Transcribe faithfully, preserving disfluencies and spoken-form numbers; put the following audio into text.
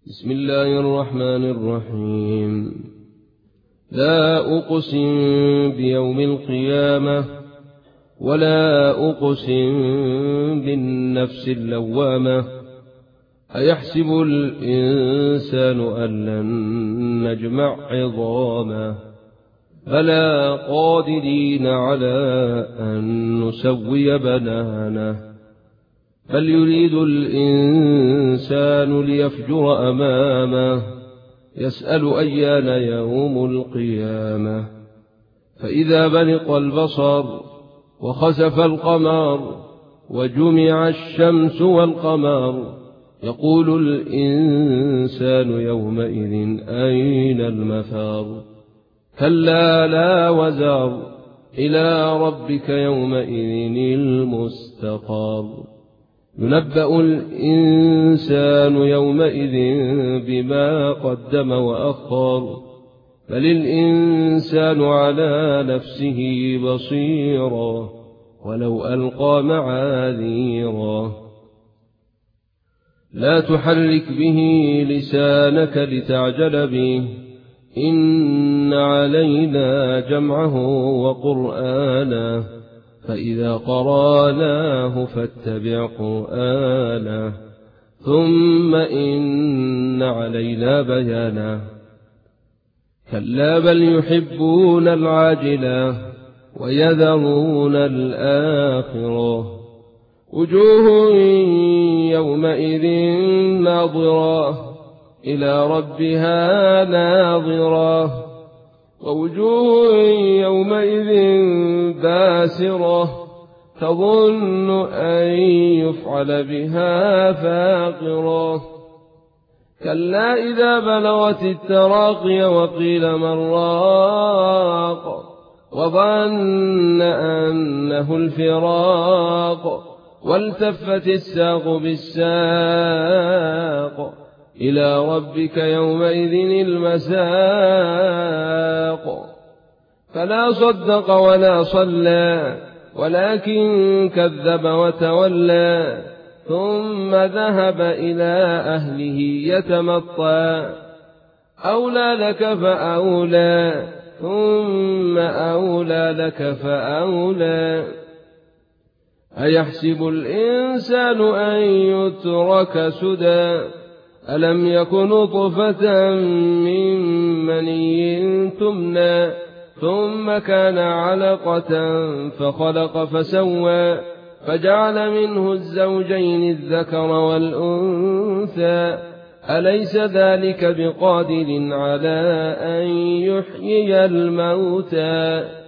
بسم الله الرحمن الرحيم. لا أقسم بيوم القيامة ولا أقسم بالنفس اللوامة. أيحسب الإنسان أن لن نجمع عظامه بلى قادرين على أن نسوي بنانه بل يريد الإنسان ليفجر أمامه يسأل أيان يوم القيامة. فإذا برق البصر وخسف القمر وجمع الشمس والقمر يقول الإنسان يومئذ أين المفر كلا لا وزر إلى ربك يومئذ المستقر. ينبأ الإنسان يومئذ بما قدم وأخر بل الإنسان على نفسه بصيرا ولو ألقى معاذيرا. لا تحرك به لسانك لتعجل به إن علينا جمعه وقرآنه فإذا قرأناه فاتبع قرآنه ثم إن علينا بيانه. كلا بل يحبون العاجلة ويذرون الآخرة وجوه يومئذ ناظرة إلى ربها ناظرة ووجوه يومئذ باسرة تظن أن يفعل بها فاقرة. كلا إذا بلغت التراقي وقيل من راق وظن أنه الفراق والتفت الساق بالساق إلى ربك يومئذ المساق. فلا صدق ولا صلى ولكن كذب وتولى ثم ذهب إلى أهله يتمطى أولى لك فأولى ثم أولى لك فأولى. أيحسب الإنسان أن يترك سدى ألم يكن نطفة من مني تمنى ثم كان علقة فخلق فسوى فجعل منه الزوجين الذكر والأنثى أليس ذلك بقادر على أن يحيي الموتى